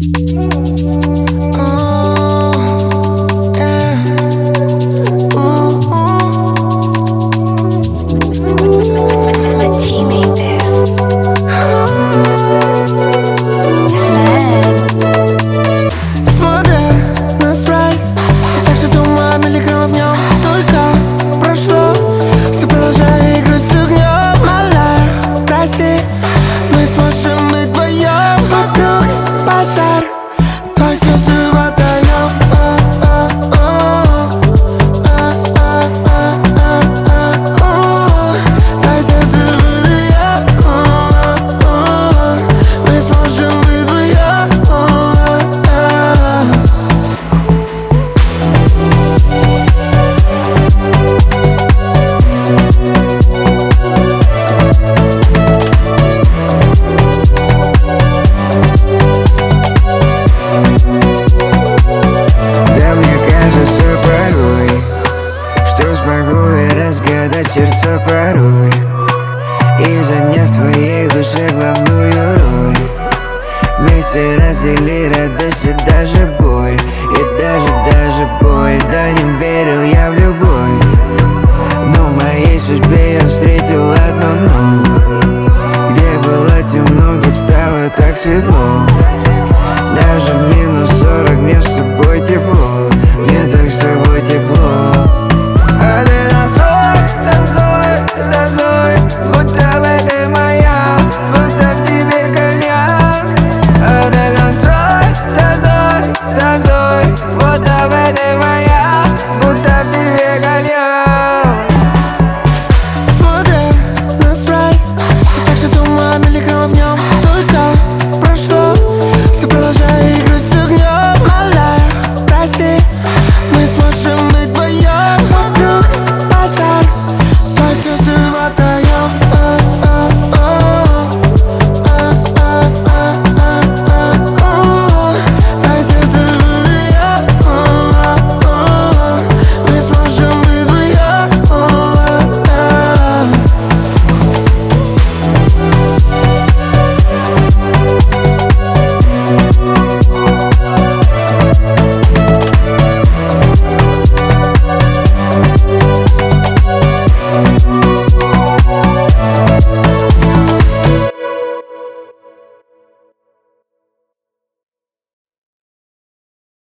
Разгадать сердце порой и заняв в твоей душе главную роль. Вместе раздели радость и даже боль, и даже боль. Да не верил я в любовь, но в моей судьбе я встретил одно «но». Где было темно, вдруг стало так светло. Даже в -40 мне с тобой тепло, мне так с тобой тепло.